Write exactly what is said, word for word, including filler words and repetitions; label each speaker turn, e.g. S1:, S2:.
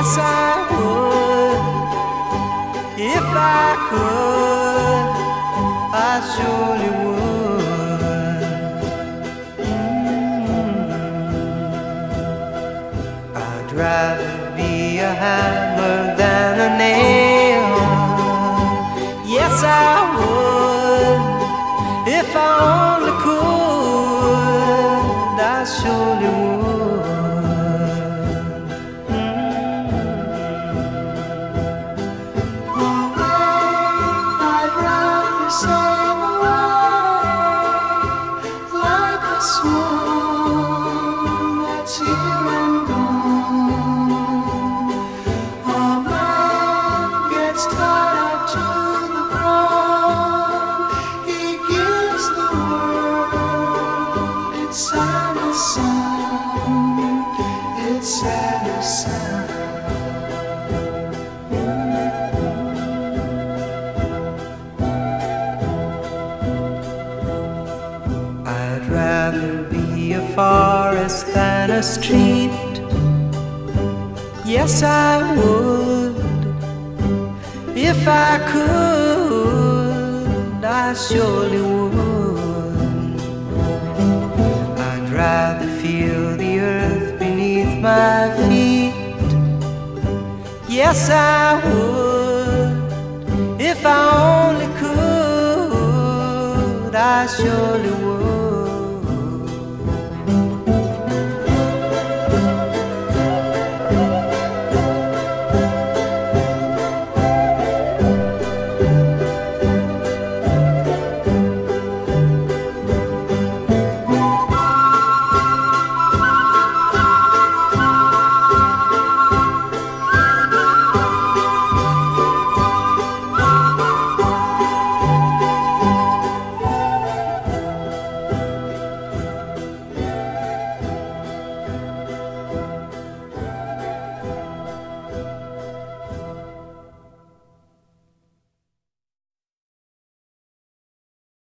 S1: Yes, I would. If I could, I surely would. Mm-hmm. I'd rather be a hammer than a nail. Yes, I would. If I only could, I surely would.
S2: Swan that's here and gone. A man gets tied to the ground. He gives the world its saddest sound, its saddest sound.
S1: I'd rather be a forest than a street. Yes, I would. If I could, I surely would. I'd rather feel the earth beneath my feet. Yes, I would. If I only could, I surely would.